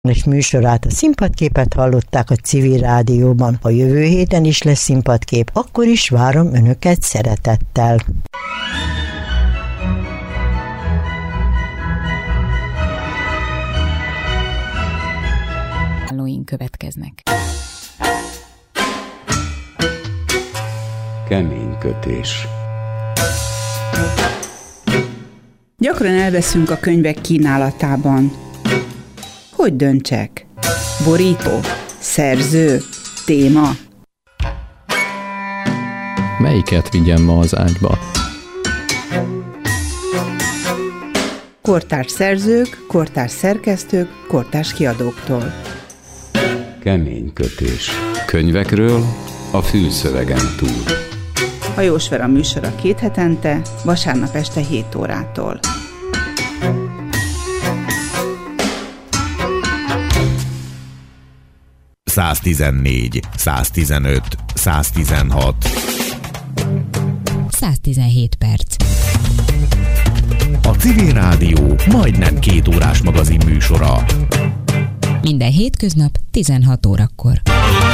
és műsorát, a Színpadképet hallották a Civil Rádióban. Ha jövő héten is lesz színpadkép, akkor is várom önöket szeretettel. Hallóink következnek. Kemény kötés. Gyakran elveszünk a könyvek kínálatában. Hogy döntsek? Borító? Szerző? Téma? Melyiket vigyem ma az ágyba? Kortárs szerzők, kortárs szerkesztők, kortárs kiadóktól. Kemény kötés. Könyvekről a fülszövegen túl. Hajós Vera műsora 2 hetente, vasárnap este 7 órától. ...114, 115, 116. 117 perc. A Civil Rádió majdnem 2 órás magazin műsora. Minden hétköznap 16 órakor.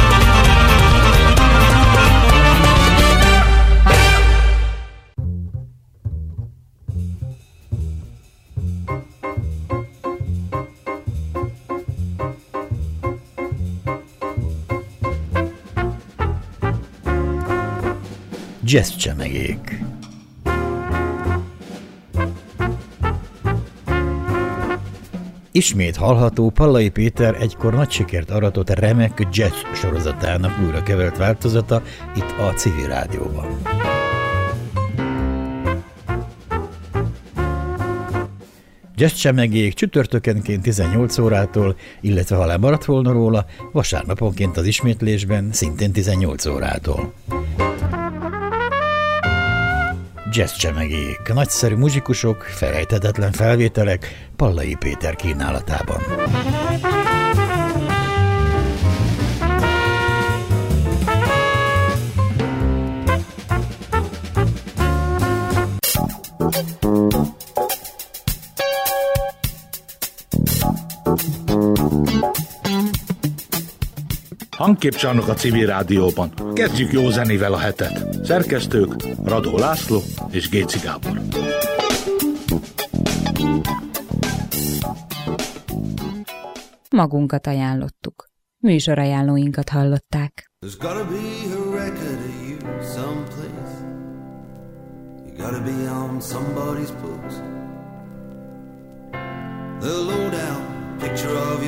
Jazzcsemegék. Ismét hallható Pallai Péter egykor nagy sikert aratott remek jazz sorozatának újra kevert változata itt a Civil Rádióban. Jazzcsemegék csütörtökenként 18 órától, illetve ha lemaradt volna róla, vasárnaponként az ismétlésben szintén 18 órától. Jazzcsemegék, nagyszerű muzsikusok, felejthetetlen felvételek Pallai Péter kínálatában. Hangképcsarnok a Civil Rádióban. Kezdjük jó zenével a hetet. Szerkesztők Radó László és Géci Gábor. Magunkat ajánlottuk. Műsorajánlóinkat hallották. There's gotta be a record of you someplace. You gotta be on somebody's books. The lowdown picture of you.